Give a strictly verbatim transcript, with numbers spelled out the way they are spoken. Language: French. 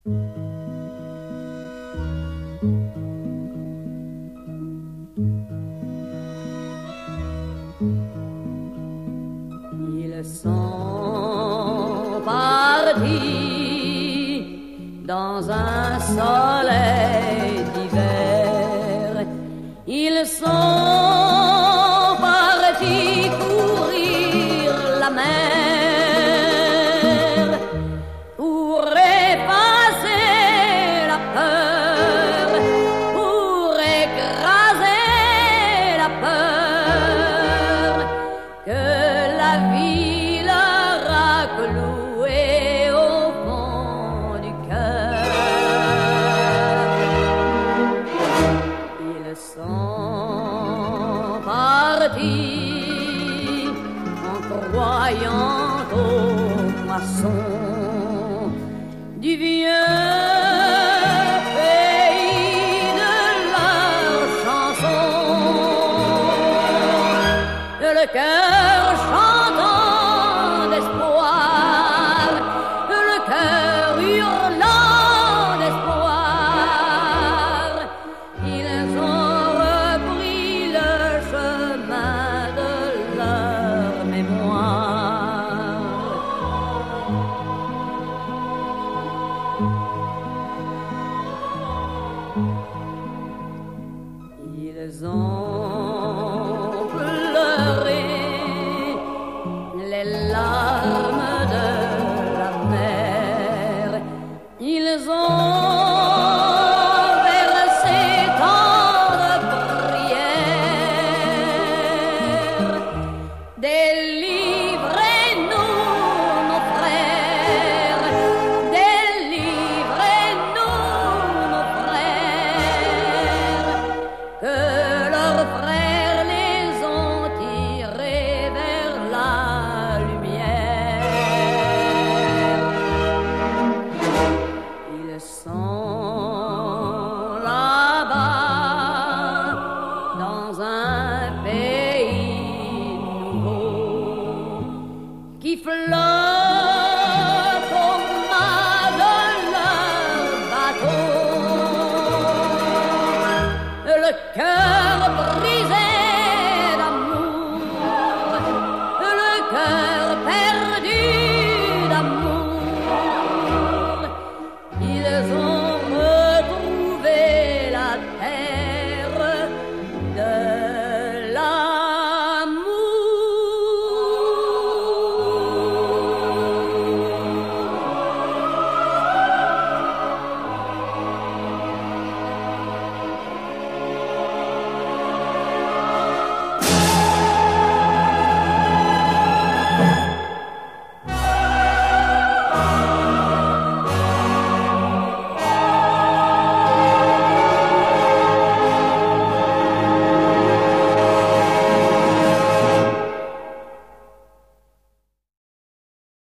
Ils sont partis dans un soleil d'hiver. Ils sont partis courir la mer pour effacer la peur, pour écraser la peur que la vie leur a clouée au fond du cœur. Ils sont partis en croyant aux moissons du vieux pays de leurs chansons, le cœur chantant d'espoir, le cœur hurlant d'espoir. Ils ont repris le chemin de leur mémoire. Ils ont pleuré les larmes de la mer. Ils ont